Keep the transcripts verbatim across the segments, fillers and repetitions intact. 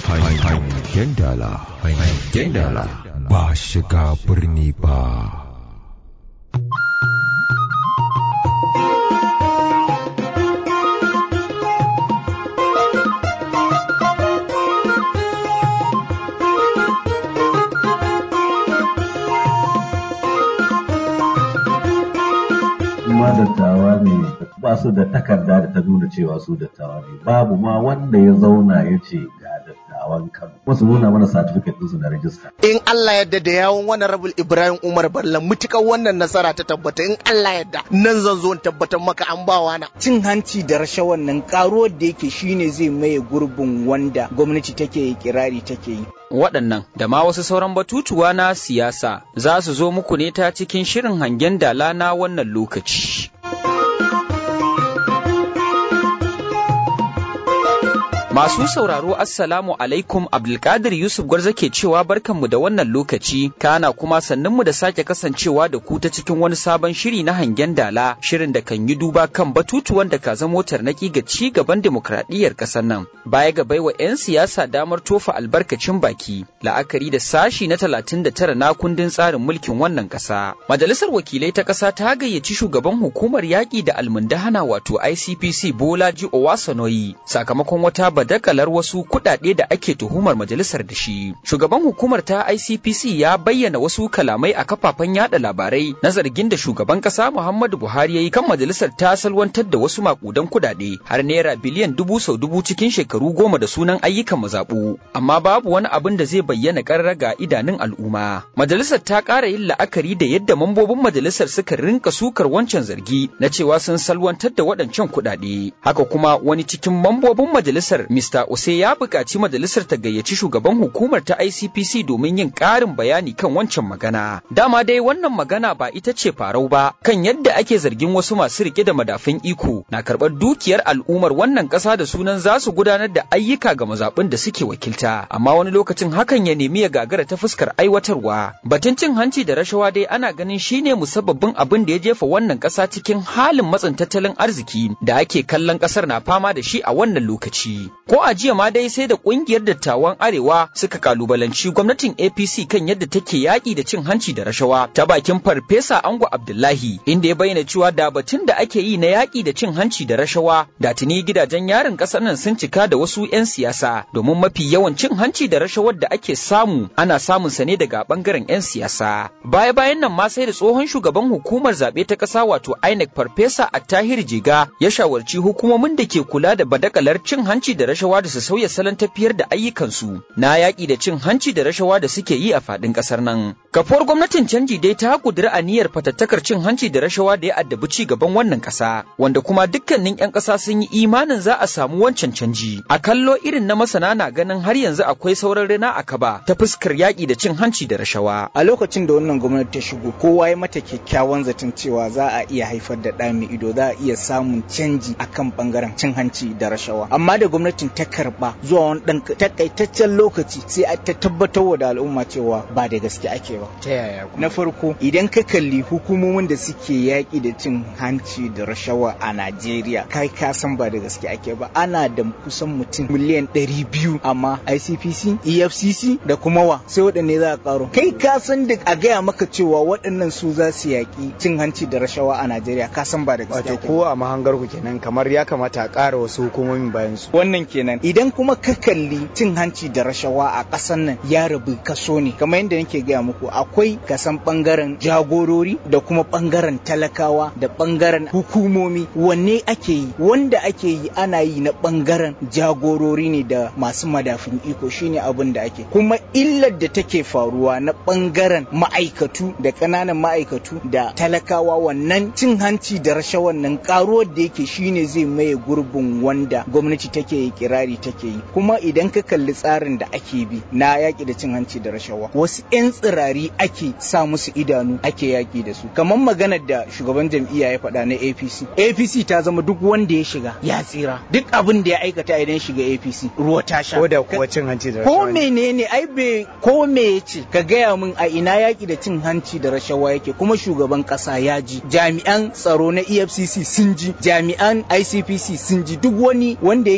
Hangen dala, hangen dala ba shiga birni ba. Ma dattawa ne ba su da takarda da ta nuna cewa su dattawa ne, babu ma wanda ya zauna ya ce ga dattawan Kano wasu nuna mana certificate ɗinsu na rajista. In Allah yadda da yawon wannan rabul Ibrahim Umar Balla mutukar wannan nasara ta tabbata, in Allah yadda nan zan zo in tabbatar maka an bawa na. Cin hanci da rashawan nan karuwar da yake shine zai maye gurbin wanda gwamnati take kirari take yi. Waɗannan da ma wasu sauran batutuwa na siyasa za su zo muku ne ta cikin shirin hangen dala na wannan lokaci. Masu sauraro Assalamu alaikum, Abdulkadir Yusuf Gwarza ke cewa barkanmu da wannan lokaci, kana kuma sannunmu da sake kasancewa da ku ta cikin wani sabon shiri na hangen dala, shirin da kan yi duba kan batutuwan da ka zamo tarnaki ga ci gaban demokradiyyar ƙasar nan. Baya ga baiwa 'yan siyasa damar tofa albarkacin baki, la'akari da sashi na talatin da tara na kundin tsarin mulkin wannan ƙasa. Majalisar Wakilai ta ƙasa ta gayyaci shugaban hukumar yaƙi da almundahana wato I C P C Bolaji Owasanoyi sakamakon wata dakalar wasu kuɗaɗe da ake tuhumar majalisar da shi. Shugaban hukumar ta I C P C ya bayyana wasu kalamai a kafafen yada labarai na zargin da shugaban ƙasa Muhammadu Buhari ya yi kan majalisar ta salwantar da wasu makudan kuɗaɗe har naira biliyan dubu sau dubu cikin shekaru goma da sunan ayyukan mazaɓu. Amma babu wani abin da zai bayyana ƙarara ga idanun al'umma. Majalisar ta ƙara yin la'akari da yadda mambobin majalisar suka rinka sukar wancan zargi na cewa sun salwantar da waɗancan kuɗaɗe. Haka kuma wani cikin mambobin majalisar Mister Ose ya buƙaci majalisar ta gayyaci shugaban hukumar ta I C P C domin yin ƙarin bayani kan wancan magana. Dama dai wannan magana ba ita ce farau ba kan yadda ake zargin wasu masu rike da madafun iko na karɓar dukiyar al'ummar wannan ƙasa da sunan za su gudanar da ayyuka ga mazaɓun da suke wakilta. Amma wani lokacin hakan ya nemi ya gagara ta fuskar aiwatarwa. Batun cin hanci da rashawa dai ana ganin shine musabbabin abin da ya jefa wannan ƙasa cikin halin matsin tattalin arziki da ake kallon ƙasar na fama da shi a wannan lokaci. Ko a jiya ma dai sai da kungiyar dattawan Arewa suka kalubalanci gwamnatin A P C kan yadda take yaƙi da cin hanci da rashawa ta bakin Farfesa Ango Abdullahi, inda ya bayyana cewa da batun da ake yi na yaƙi da cin hanci da rashawa da tuni gidajen yarin ƙasar nan sun cika da wasu 'yan siyasa, domin mafi yawan cin hanci da rashawar da ake samu ana samun sa ne daga bangaren 'yan siyasa. Baya bayan nan ma sai da tsohon shugaban hukumar zaɓe ta ƙasa wato I N E C Farfesa Attahir Jiga ya shawarci hukumomin da ke kula da badakalar cin hanci da rashawa da su sauya salon tafiyar da ayyukansu na yaƙi da cin hanci da rashawa da suke yi a faɗin ƙasar nan. Kafuwar gwamnatin canji dai ta ƙudiri aniyar fatattakar cin hanci da rashawa da ya addabi ci gaban wannan ƙasa, wanda kuma dukkanin 'yan ƙasa sun yi imanin za a samu wancan canji. A kallo irin na masana na ganin har yanzu akwai sauran rana a kaba ta fuskar yaƙi da cin hanci da rashawa. A lokacin da wannan gwamnati ta shigo, kowa ya mata kyakkyawan zaton cewa za a iya haifar da ɗa mai ido, za a iya samun canji akan ɓangaren cin hanci da rashawa. Amma da gwamnatin ta karba zuwa wani dan takaitaccen lokaci sai a ta tabbatar wa da al'umma cewa ba da gaske ake ba. Ta yaya? Na farko, idan ka kalli hukumomin da suke yaƙi da cin hanci da rashawa a Najeriya, kai ka san ba da gaske ake ba. Ana da kusan mutum miliyan ɗari biyu, amma I C P C, E F C C da kuma wa sai waɗanne za a ƙaro. Kai ka san da a gaya maka cewa waɗannan su za su yaƙi cin hanci da rashawa a Najeriya, ka san ba da gaske ake. Wato ko a mahangar ku kenan kamar ya kamata a ƙara wasu hukumomin bayan su. Wannan kenan. Idan kuma ka kalli cin hanci da rashawa a ƙasar nan ya rabu kaso ne, kamar yadda nake gaya muku, akwai kasan ɓangaren jagorori da kuma ɓangaren talakawa da ɓangaren hukumomi. Wanne ake yi? Wanda ake yi ana yi na ɓangaren jagorori ne da masu madafin iko, shine abin da ake. Kuma illar da take faruwa na ɓangaren ma'aikatu da ƙananan ma'aikatu da talakawa, wannan cin hanci da rashawan nan ƙaruwar da yake shine zai maye gurbin wanda gwamnati take kirari take yi. Kuma idan ka kalli tsarin da ake bi na yaƙi da cin hanci da rashawa, wasu 'yan tsirari ake sa musu idanu ake yaƙi da su. Kamar maganar da shugaban jam'iyya ya faɗa na A P C. A P C ta zama duk wanda ya shiga ya tsira. Duk abin da ya aikata idan shiga A P C ruwa ta sha. Ko da kuwa cin hanci da rashawa. Ko menene ai be ko me yace ka gaya min a ina yaƙi da cin hanci da rashawa yake, kuma shugaban ƙasa ya ji, jami'an tsaro na E F C C sun ji, jami'an I C P C sun ji, duk wani wanda yake kirari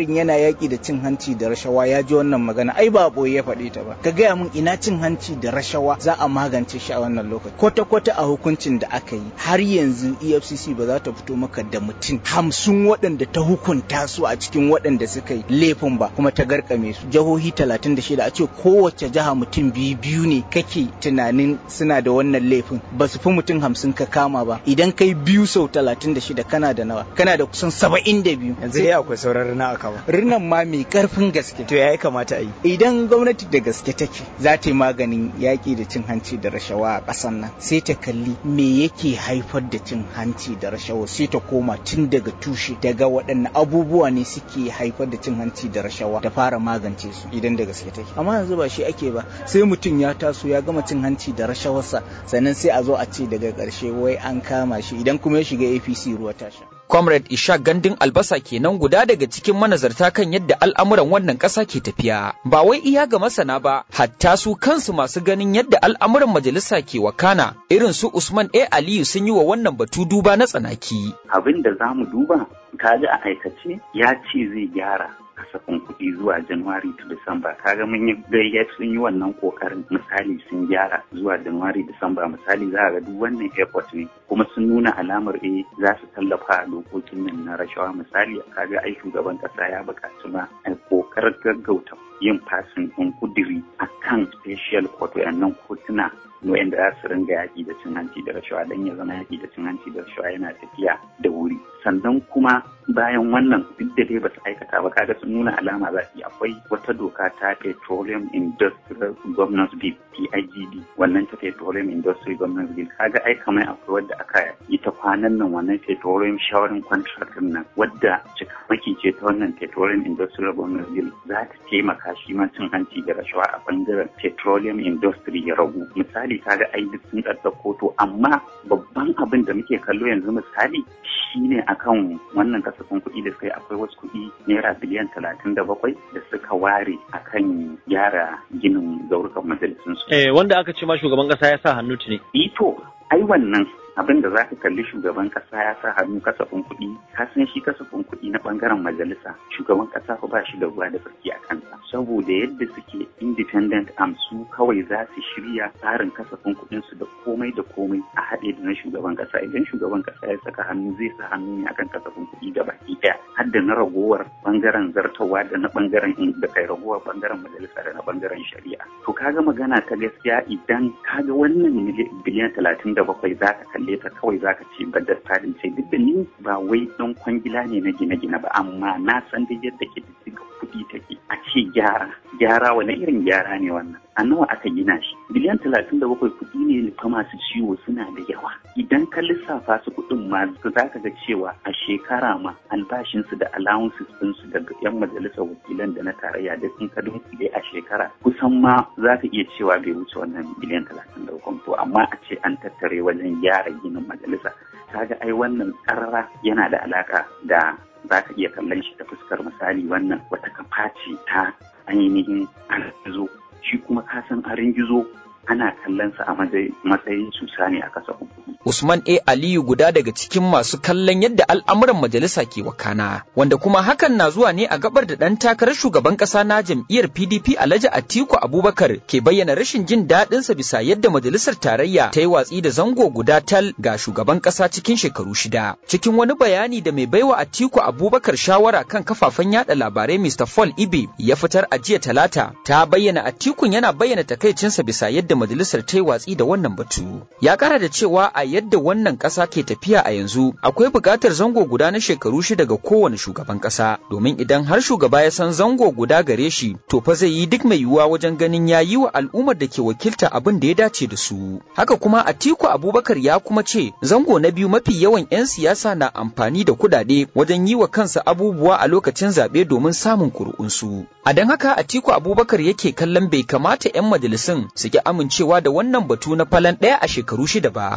ikirarin yana yaƙi da cin hanci da rashawa ya ji wannan magana ai ba boye ya faɗe ta ba. Ka gaya mun ina cin hanci da rashawa za a magance shi a wannan lokaci. Kwata-kwata a hukuncin da aka yi har yanzu E F C C ba za ta fito maka da mutum hamsin waɗanda ta hukunta su a cikin waɗanda suka yi laifin ba kuma ta garkame su. Jihohi talatin da shida a ce kowace jiha mutum biyu biyu ne kake tunanin suna da wannan laifin ba su fi mutum hamsin ka kama ba. Idan kai biyu sau talatin da shida kana da nawa? Kana da kusan saba'in da biyu. Yanzu dai akwai sauran rina a kama. Rinan ma mai karfin gaske. To ya kamata a yi. Idan gwamnati da gaske take za ta yi maganin yaƙi da cin hanci da rashawa a ƙasar nan sai ta kalli me yake haifar da cin hanci da rashawa sai ta koma tun daga tushe daga waɗanne abubuwa ne suke haifar da cin hanci da rashawa da fara magance su idan da gaske take. Amma yanzu ba shi ake ba, sai mutum ya taso ya gama cin hanci da rashawarsa sannan sai a zo a ce daga ƙarshe wai an kama shi idan kuma ya shiga A P C ruwa ta sha. Comrade Ishaq Gandun Albasa kenan guda daga cikin manazarta kan yadda al'amuran wannan ƙasa ke tafiya. Ba wai iya ga masana ba, hatta su kansu masu ganin yadda al'amuran majalisa ke wakana, irin su Usman A. Aliyu sun yi wa wannan batu duba na tsanaki. Abin da za mu duba, kaji a aikace ya ce zai gyara kasafin kuɗi zuwa Januwari to Disamba. Kaga mun yi gayya sun yi wannan kokarin, misali sun gyara zuwa Januwari Disamba, misali za ga duk wannan airport ne kuma sun nuna alamar eh za su tallafa dokokin nan na rashawa. Misali kaga ai shugaban kasa ya buƙaci ma a kokarin gaggauta yin fasin ɗin kudiri akan special court wayannan kotuna wanda za su ringa yaƙi da cin hanci da rashawa don ya zama yaƙi da cin hanci da rashawa yana tafiya da wuri. Sannan kuma bayan wannan duk da dai ba su aikata ba, kaga sun nuna alama za su yi. Akwai wata doka ta Petroleum Industrial Governance Bill P I G B, wannan ta Petroleum Industrial Governance Bill kaga ai kamar akwai wadda aka yi ta kwanan nan, wannan Petroleum Sharing Contract nan wadda cikamaki ce ta wannan Petroleum Industrial Governance Bill za ta taimaka shi ma cin hanci da rashawa a bangaren petroleum industry ya ragu. Misali kaga ai duk sun ɗaɗɗauko to, amma babban abin da muke kallo yanzu misali shine akan wannan kasafin kuɗi da suka yi akwai wasu kuɗi naira biliyan talatin da bakwai da suka ware akan gyara ginin zaurukan majalisun su. Eh, wanda aka ce ma shugaban ƙasa ya sa hannu tuni. Ito, ai wannan abin da za ka kalli shugaban kasa ya sa hannu kasafin kuɗi, ka san shi kasafin kuɗi na ɓangaren majalisa shugaban kasa fa ba shi da ruwa da tsaki a kansa, saboda yadda suke independent am su kawai za su shirya tsarin kasafin kuɗin su da komai da komai a haɗe da na shugaban kasa. Idan shugaban kasa ya saka hannu zai sa hannu ne akan kasafin kuɗi da baki ɗaya, har da na ragowar ɓangaren zartawa da na ɓangaren da kai ragowar ɓangaren majalisa da na ɓangaren shari'a. To kaga magana ta gaskiya, idan kaga wannan biliyan talatin da bakwai za ka kalle ta kawai za ka ce badar tsarin ce, duk da ni ba wai ɗan kwangila ne na gine-gine ba, amma na san da yadda ke diddiga kuɗi take. A ce gyara gyara wani irin gyara ne wannan, a nawa aka gina shi? Biliyan talatin da bakwai kuɗi ne fa masu ciwo suna da yawa. Idan ka lissafa su kuɗin ma za ka ga cewa a shekara ma albashinsu da allowances ɗinsu daga 'yan majalisar wakilan da na tarayya da sun ka dunkule a shekara kusan ma za ka iya cewa bai wuce wannan biliyan talatin da bakwai. To amma a ce an tattare wajen gyara ginin majalisa, kaga ai wannan karara yana da alaka da za ka iya kallon shi ta fuskar misali wannan wata kafa ce ta ainihin gizo, shi kuma ka san arin gizo ana kallon sa a matsayin cusa ne a kasafin kuɗi. Usman A. Aliyu guda daga cikin masu kallon yadda al'amuran majalisa ke wakana, wanda kuma hakan na zuwa ne a gabar da ɗan takarar shugaban ƙasa na jam'iyyar P D P Alhaji Atiku Abubakar ke bayyana rashin jin daɗinsa bisa yadda majalisar tarayya ta yi watsi da zango guda tal ga shugaban ƙasa cikin shekaru shida. Cikin wani bayani da mai baiwa Atiku Abubakar shawara kan kafafen yada labarai Mister Paul Ibe ya fitar a jiya Talata, ta bayyana Atikun yana bayyana takaicinsa bisa yadda majalisar ta yi watsi da wannan batu. Ya kara da cewa a yadda wannan ƙasa ke tafiya a yanzu akwai buƙatar zango guda na shekaru shida ga kowane shugaban ƙasa, domin idan har shugaba ya san zango guda gare shi to fa zai yi duk mai yiwuwa wajen ganin ya yi wa al'ummar da ke wakilta abin da ya dace da su. Haka kuma Atiku Abubakar ya kuma ce zango na biyu mafi yawan 'yan siyasa na amfani da kuɗaɗe wajen yi wa kansa abubuwa a lokacin zaɓe domin samun ƙuri'unsu. A don haka Atiku Abubakar yake kallon bai kamata 'yan majalisun su ki amincewa da wannan batu na falan ɗaya a shekaru shida ba. To wannan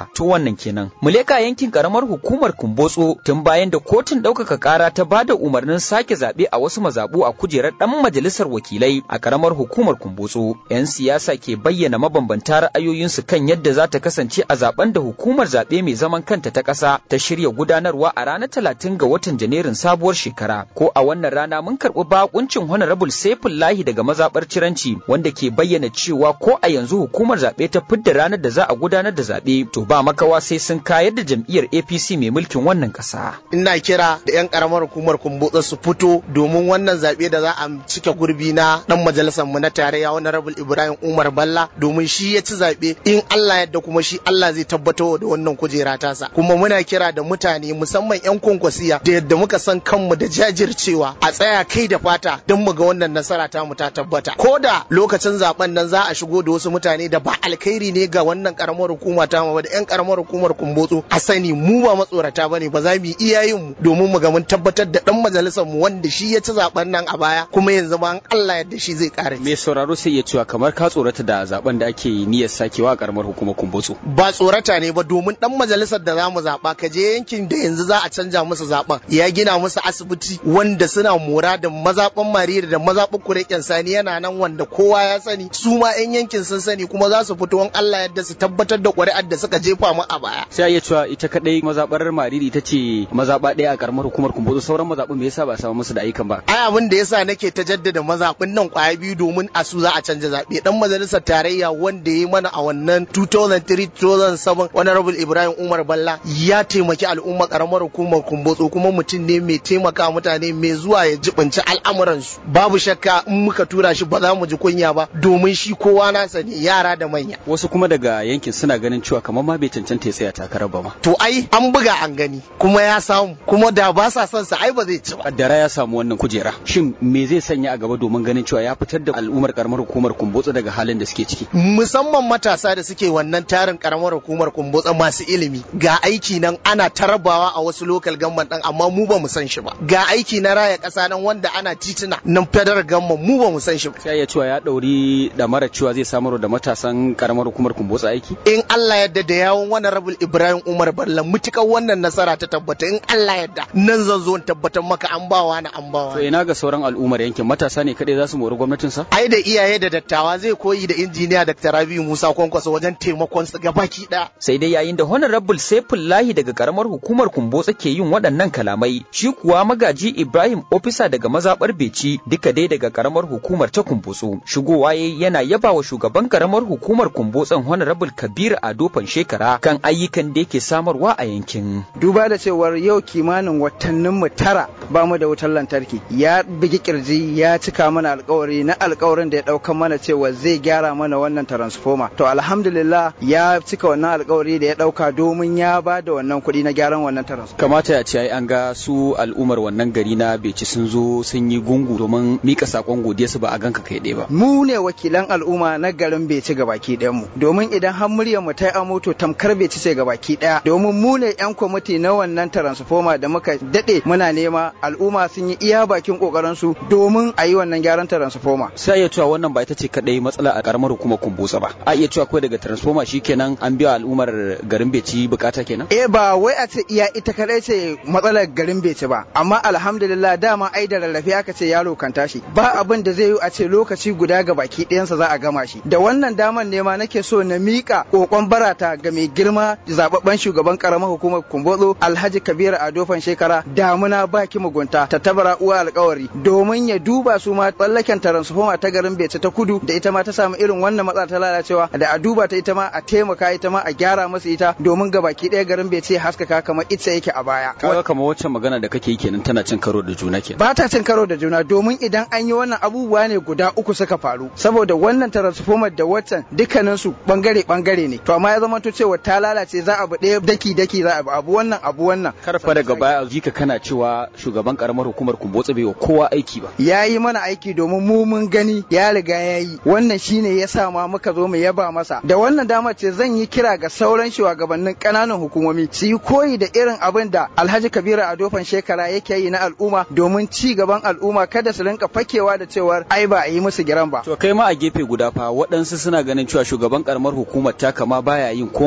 wannan kenan. Muleka yankin karamar hukumar Kumbotso tun bayan da kotun ɗaukaka ƙara ta bada umarnin sake zaɓe a wasu mazaɓu a kujerar ɗan majalisar wakilai a karamar hukumar Kumbotso. 'Yan siyasa ke bayyana mabambanta ra'ayoyinsu kan yadda za ta kasance a zaben da hukumar zaɓe mai zaman kanta ta ƙasa ta shirya gudanarwa a ranar talatin ga watan Janairun sabuwar shekara. Ko a wannan rana mun karɓi bakuncin Honorable Saifullahi daga mazaɓar Ciranci wanda ke bayyana cewa ko a yanzu hukumar zaɓe ta fidda ranar da za a gudanar da zaɓe to ba makawa sai sun kayar da jam'iyyar A P C mai mulkin wannan ƙasa. Ina kira da 'yan ƙaramar hukumar Kumbotso su fito domin wannan zaɓe da za a cike gurbi na ɗan majalisar mu na tarayya Honorable Ibrahim Umar Balla domin shi ya ci zaɓe in Allah yadda kuma shi Allah zai tabbatar da wannan kujera tasa. Kuma muna kira da mutane musamman 'yan kwankwasiya da yadda muka san kanmu da jajircewa a tsaya kai da fata don mu ga wannan nasara ta mu ta tabbata. Ko da lokacin zaben nan za a shigo da wasu mutane da ba alkhairi ne ga wannan karamar hukuma ta mu ba da 'yan karamar hukumar Kumbotso a sani mu ba matsorata bane ba za mu yi iyayen mu domin mu ga mun tabbatar da dan majalisar mu wanda shi ya ci zaben nan a baya kuma yanzu ma Allah yadda shi zai kare. Me sauraro sai ya cewa kamar ka tsorata da zaben da ake niyyar sakewa a karamar hukumar Kumbotso. Ba tsorata ne ba domin dan majalisar da za mu zaba ka je yankin da yanzu za a canja musu zaben ya gina musu asibiti wanda suna mora da mazaban Mariri da mazaban Kureken Sani yana nan wanda kowa ya sani su ma 'yan yankin sun sani kuma za su fito in Allah yadda su tabbatar da ƙuri'ar da suka jefa mu a baya. Sai ya cewa ita kadai mazabar Mariri ita ce mazaba ɗaya a karamar hukumar Kumbotso sauran mazabun me yasa ba a samu musu da ayyukan ba? Ai abin da yasa nake ta jaddada mazabun nan kwaya biyu domin a su za a canja zaɓe dan majalisar tarayya wanda ya yi mana a wannan two thousand three two thousand seven Honorable Ibrahim Umar Balla ya taimaki al'umma karamar hukumar Kumbotso kuma mutum ne mai taimaka mutane mai zuwa ya jibinci al'amuransu. Babu shakka in muka tura shi ba za mu ji kunya ba domin shi kowa na sani yara da manya. Wasu kuma daga yankin suna ganin cewa kamar ma bai cancanta ya tsaya takarar ba ma. To ai an buga an gani kuma ya samu kuma da ba sa son sa ai ba zai ci ba. Kaddara ya samu wannan kujera. Shin me zai sanya a gaba domin ganin cewa ya fitar da al'ummar karamar hukumar Kumbotso daga halin da suke ciki? Musamman matasa da suke wannan tarin karamar hukumar Kumbotso masu ilimi ga aiki nan ana tarabawa a wasu local government din amma mu ba mu san shi ba. Ga aiki na raya kasa nan wanda ana tituna nan federal government mu ba mu san shi ba. Sai ya cewa ya dauri da mara cewa zai samar da matasan karamar hukumar Kumbotso aiki? In Allah yadda da yawon wannan Honorable Ibrahim Umar Balla mutukar wannan nasara ta tabbata in Allah yadda nan zan zo in tabbatar maka an bawa na an bawa. To ina ga sauran al'ummar yankin matasa ne kadai za su mori gwamnatin sa? Ai da iyaye da dattawa zai koyi da injiniya Doctor Rabiu Musa Kwankwaso wajen taimakon su gabaki daya. Sai dai yayin da Honorable Saifullahi daga karamar hukumar Kumbotso ke yin waɗannan kalamai shi kuwa magaji Ibrahim Ofisa daga mazabar Beci duka dai daga karamar hukumar ta Kumbotso shigowa yayi yana yabawa shugaban karamar hukumar Kumbotson Honorable Kabir Ado Shekara kan ayyukan da yake samarwa a yankin. Duba da cewar yau kimanin watannin mu tara ba mu da wutar lantarki ya bigi kirji ya cika mana alkawari na alkawarin da ya dauka mana cewa zai gyara mana wannan transformer. To alhamdulillah ya cika wannan alkawari da ya dauka domin ya ba da wannan kuɗi na gyaran wannan transformer. Kamata ya ce ai an ga su al'ummar wannan gari na Beci sun zo sun yi gungu domin mika sakon godiya su ba a ganka kai ɗaya ba. Mu ne wakilan al'umma na garin Beci gabaki ɗayan mu domin idan har muryar mu ta yi moto tamkar Beci ce gabaki ɗaya domin mu ne yan kwamiti na wannan transformer da muka dade muna nema al'umma sun yi iya bakin kokarin su domin a yi wannan gyaran transformer. Sai ya cewa wannan ba ita ce kadai matsala a karamar hukumar Kumbotso ba. A iya cewa ko daga transformer shikenan an biya al'ummar garin Beci bukata kenan. Eh ba wai a ce iya ita kadai ce matsalar garin Beci ba amma alhamdulillah dama ai da rarrafe aka ce yaro kan tashi ba abin da zai yi a ce lokaci guda ga baki ɗayansa za a gama shi. Da wannan daman nema nake so na mika kokon barata ga mai girma zababben shugaban karamar hukumar Kumbotso Alhaji Kabir Ado Shekara damuna baki mugunta ta tabara uwa alkawari domin ya duba su ma tsallaken transformer ta garin Beci ta kudu da ita ma ta samu irin wannan matsala ta lalacewa da a duba ta ita ma a taimaka ita ma a gyara masa ita domin gabaki ɗaya garin Beci haskaka kamar ita yake a baya. Kaga kamar wacce magana da kake yi kenan tana cin karo da juna kenan. Ba ta cin karo da juna domin idan an yi wannan abubuwa ne guda uku suka faru saboda wannan transformer da waccan dukkanin su bangare bangare ne to amma ya zama to cewa ta lalace za a bu ɗaya daki daki za a bu abu wannan abu wannan. Karfa daga baya jika kana cewa shugaban karamar hukumar Kumbotso bai wa kowa aiki ba. Ya yi mana aiki domin mu mun gani ya riga ya yi wannan shine ya sa ma muka zo mu yaba masa da wannan damar ce zan yi kira ga sauran shugabannin ƙananan hukumomi su yi koyi da irin abin da Alhaji Kabiru Ado Shekara yake yi na al'umma domin ci gaban al'umma kada su rinka fakewa da cewar ai ba a yi musu giran ba. To kai ma a gefe guda fa waɗansu suna ganin cewa shugaban karamar hukumar ta kama baya yin komai a yankin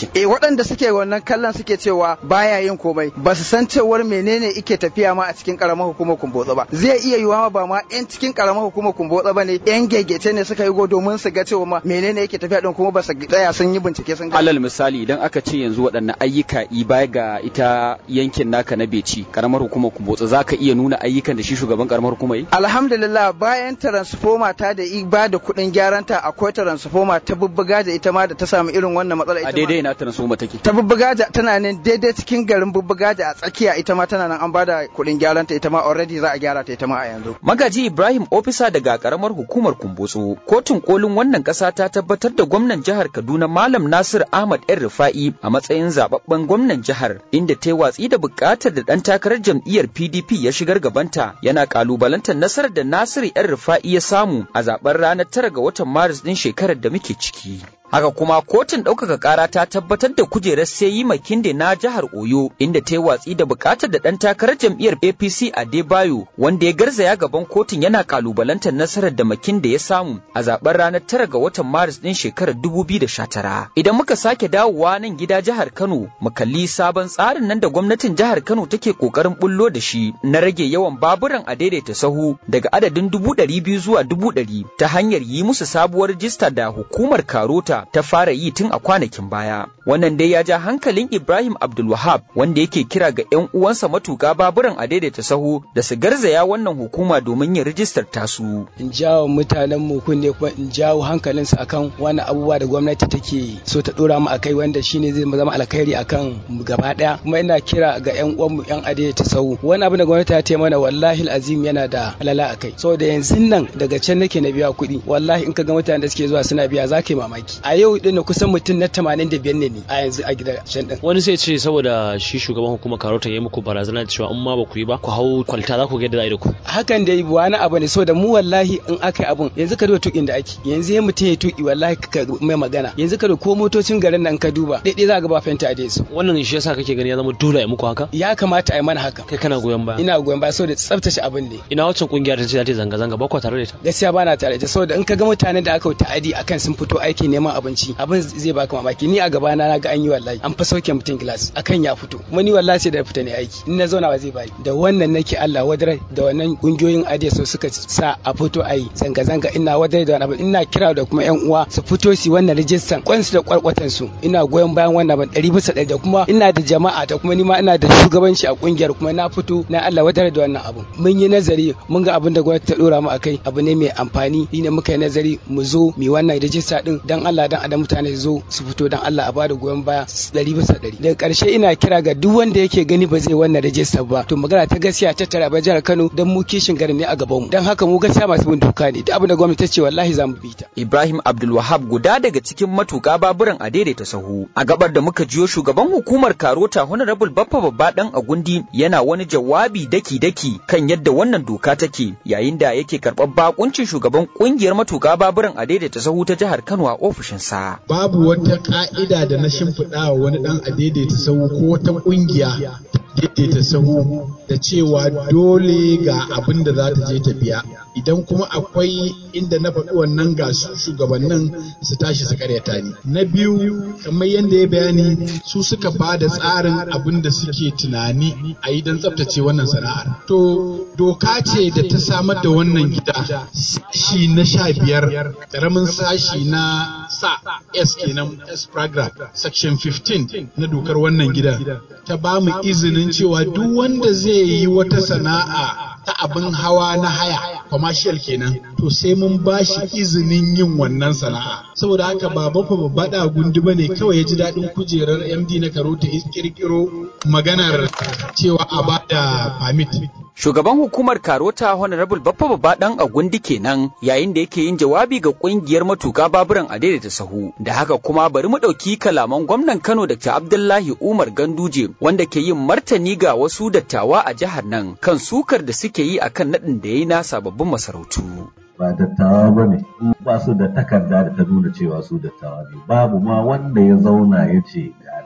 aikin. Eh waɗanda suke wannan kallon suke cewa baya yin komai ba su san cewar menene ike tafiya ma a cikin karamar hukumar Kumbotso ba. Zai iya yiwuwa ba ma yan cikin karamar hukumar Kumbotso ba ne yan gegece ne suka yi go domin su ga cewa ma menene yake tafiya din kuma ba su tsaya sun yi bincike sun ga. Alal misali idan aka ce yanzu waɗannan ayyuka i baya ga ita yankin naka na Beci karamar hukumar Kumbotso zaka iya nuna ayyukan da shi shugaban karamar hukumar yi? Alhamdulillah bayan transformer ta da i ba da kuɗin gyaran ta akwai transformer ta bubbuga da ita ma da ta samu irin wannan matsala ita ma. A daidai na transformer take. Ta bubbuga da tana nan daidai cikin garin bubbuga da a tsakiya ita ma tana nan an ba da kuɗin gyaran ta ita ma already za a gyara ta ita ma a yanzu. Magaji Ibrahim ofisa daga karamar hukumar Kumbotso kotun kolin wannan ƙasa ta tabbatar da gwamnan jihar Kaduna Malam Nasir Ahmad Yan Rufa'i a matsayin zababben gwamnan jihar inda ta yi watsi da buƙatar da ɗan takarar jam'iyyar P D P ya shigar gabanta yana kalubalantar nasarar da Nasir Yan Rufa'i ya samu a zaben ranar tara ga watan Maris ɗin shekarar da muke ciki. Haka kuma kotun ɗaukaka ƙara ta tabbatar da kujerar Seyi Makinde na jihar Oyo inda ta yi watsi da buƙatar da ɗan takarar jam'iyyar A P C Adebayo wanda ya garzaya gaban kotun yana kalubalantar nasarar da Makinde ya samu a zaben ranar tara ga watan Maris ɗin shekarar dubu biyu da sha tara. Idan muka sake dawowa nan gida jihar Kano mu kalli sabon tsarin nan da gwamnatin jihar Kano take ƙoƙarin bullo da shi na rage yawan baburan a daidaita sahu daga adadin dubu ɗari biyu zuwa dubu ɗari ta hanyar yi musu sabuwar rijista da hukumar Karota ta fara yi tun a kwanakin baya. Wannan dai ya ja hankalin Ibrahim Abdulwahab wanda yake kira ga 'yan uwansa matuƙa baburan a daidaita sahu da su garzaya wannan hukuma domin yin rijistar tasu. In jawo mutanen mu kunne kuma in jawo hankalinsu akan wani abubuwa da gwamnati take so ta dora mu akai wanda shine zai zama alkhairi akan gaba daya. Kuma ina kira ga 'yan uwan mu 'yan adaidaita sahu. Wani abu da gwamnati ta mana wallahi azim yana da alala akai. Saboda yanzu nan daga can nake na biya kuɗi. Wallahi in ka ga mutanen da suke zuwa suna biya za ka yi mamaki. A yau din kusan mutum na tamanin da biyar ne ni a yanzu a gidan can din. Wani sai ce saboda shi shugaban hukumar Karota ya yi muku barazana cewa in ma ba ku yi ba ku hau kwalta za ku ga yadda za a yi da ku. Hakan dai wani abu ne saboda mu wallahi in aka yi abun yanzu ka duba tukin da ake yanzu ya mutum ya tuki wallahi ka mai magana yanzu ka ko motocin garin nan ka duba daidai za ka ba fenta a su. Wannan shi yasa kake gani ya zama dole a muku haka? Ya kamata a yi mana haka. Kai kana goyon baya? Ina goyon baya saboda tsaftace abin ne. Ina waccan kungiya ta ce za ta zanga zanga ba ku tare da ita? Gaskiya ba na tare da saboda in ka ga mutanen da aka yi ta'adi akan sun fito aiki neman abinci abin zai baka mamaki. Ni a gaba na ga an yi wallahi an fa sauke mutum glass akan ya fito kuma ni wallahi sai da fita ne aiki in na zauna ba zai bari da wannan nake Allah wadare da wannan kungiyoyin adeso suka sa a fito ayi zanga zanga ina wadare da wannan ina kira da kuma yan uwa su fito su wannan rijistan kwansu da kwarkwatan su ina goyon bayan wannan ban ɗari bisa ɗari da kuma ina da jama'a ta kuma ni ma ina da shugabanci a kungiyar kuma na fito na Allah wadare da wannan abu mun yi nazari mun ga abin da gwamnati ta dora mu akai abu ne mai amfani ni ne muka yi nazari mu zo mu wannan rijista din dan Allah dan adam mutane zo su fito dan Allah a bada goyon baya ɗari bisa ɗari. Daga ƙarshe ina kira ga duk wanda yake gani ba zai wannan rajista ba to magana ta gaskiya ta tara ba jihar Kano dan mu kishin garin ne a gaban mu dan haka mu gaskiya masu bin doka ne duk abin da gwamnati ta ce wallahi za mu bi ta. Ibrahim Abdulwahab guda daga cikin matuƙa baburan a daidaita sahu a gabar da muka jiyo shugaban hukumar Karota Honorable Baffa Babba dan Agundi yana wani jawabi daki-daki kan yadda wannan doka take yayin da yake karɓar bakuncin shugaban kungiyar matuƙa baburan a daidaita sahu ta jihar Kano a ofishinsa. Babu wata ka'ida da na shimfiɗa wa wani ɗan a daidaita sahu ko wata ƙungiya daidaita sahu da cewa dole ga abin da za ta je ta biya idan kuma akwai inda na faɗi wannan ga su shugabannin su tashi su karyata ni. Na biyu kamar yadda ya bayani su suka ba da tsarin abin da suke tunani a yi don tsaftace wannan sana'ar. To doka ce da ta samar da wannan gida sashi na sha biyar ƙaramin sashi na sa S kenan S paragraph section fifteen na dokar wannan gida ta ba mu izinin cewa duk wanda zai yi wata sana'a ta abin hawa na haya commercial kenan to sai mun ba shi izinin yin wannan sana'a. Saboda haka ba bafa babbaɗa gundi ba ne kawai ya ji daɗin kujerar M D na Karota ya kirkiro maganar cewa a ba da permit. Shugaban hukumar Karota Honorable Baffa Babba dan Agundi kenan yayin da yake yin jawabi ga kungiyar matuka baburan a daidaita sahu. Da haka kuma bari mu ɗauki kalaman gwamnan Kano Dr. Abdullahi Umar Ganduje wanda ke yin martani ga wasu dattawa a jihar nan kan sukar da suke yi akan naɗin da ya yi na sababbin masarautu. Ba dattawa ba ne, ba su da takarda da ta nuna cewa su dattawa ne, babu ma wanda ya zauna ya ce ga dattawa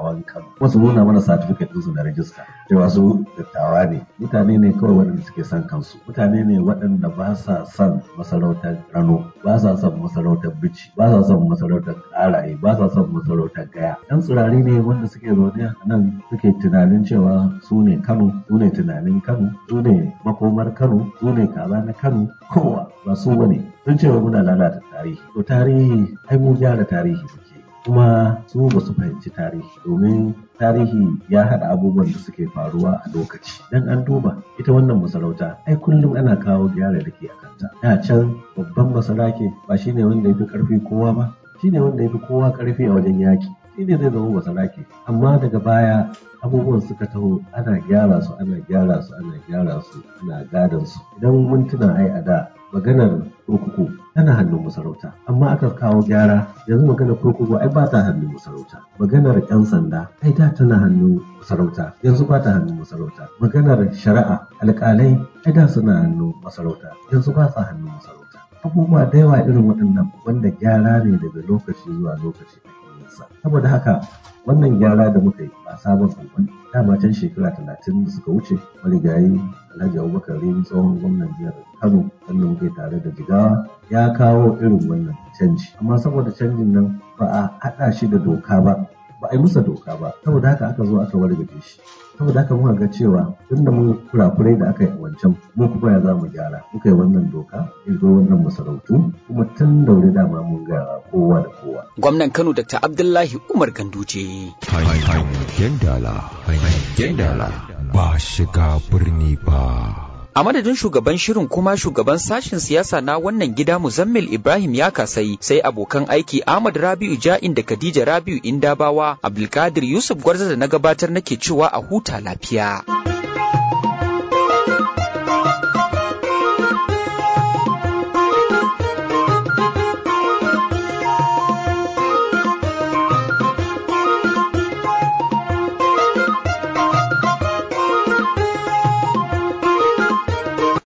dattawan Kano wasu nuna mana certificate ɗinsu na rajista cewa su dattawa ne. Mutane ne kawai waɗanda suke son kansu, mutane ne waɗanda ba sa son masarautar Rano, ba sa son masarautar Bichi, ba sa son masarautar Ƙaraye, ba sa son masarautar Gaya. Yan tsirari ne wanda suke zaune a nan suke tunanin cewa su ne Kano, su ne tunanin Kano, su ne makomar Kano, su ne kaza na Kano, kowa ba su bane. Sun ce muna lalata tarihi. To tarihi ai mu gyara tarihi muke. Kuma su ba su fahimci tarihi domin tarihi ya haɗa abubuwan da suke faruwa a lokaci. Dan an duba ita wannan masarauta ai kullum ana kawo gyara da ke a kanta. Da can babban masarake ba shine wanda ya fi ƙarfi kowa ba, shine wanda ya fi kowa ƙarfi a wajen yaƙi. Shi ne zai zama masarake. Amma daga baya abubuwan suka taho ana gyara su ana gyara su ana gyara su ana gadon su. Idan mun tuna ai a da maganar kurkuku tana hannun masarauta amma aka kawo gyara yanzu maganar kurkuku ai ba ta hannun masarauta. Maganar yan sanda ai da tana hannun masarauta yanzu ba ta hannun masarauta. Maganar shari'a alƙalai ai da suna hannun masarauta yanzu ba sa hannun masarauta. Abubuwa da yawa irin waɗannan wanda gyara ne daga lokaci zuwa lokaci ake yin sa. Saboda haka wannan gyara da muka yi ba sabon abu bane. Dama can shekara talatin da suka wuce marigayi Alhaji Abubakar Rimi tsohon gwamnan jihar Kano wanda muke tare da Jigawa ya kawo irin wannan canji. Amma saboda canjin nan ba a haɗa shi da doka ba, ba a yi musa doka ba. Saboda haka aka zo aka wargaje shi. Saboda haka muka ga cewa tunda mun kurakurai da aka yi a wancan mu kuma ya za mu gyara. Muka yi wannan doka, muka yi wannan masarautu kuma tun da wuri dama mun ga kowa da kowa. Gwamnan Kano Dakta Abdullahi Umar Ganduje. Hangen dala, hangen dala ba shiga birni ba. A madadin shugaban shirin kuma shugaban sashen siyasa na wannan gida Muzammil Ibrahim ya kasai sai abokan aiki Ahmad Rabi'u Ja'in da Khadija Rabi'u Indabawa, Abdulkadir Yusuf Gwarza da na gabatar nake cewa a huta lafiya.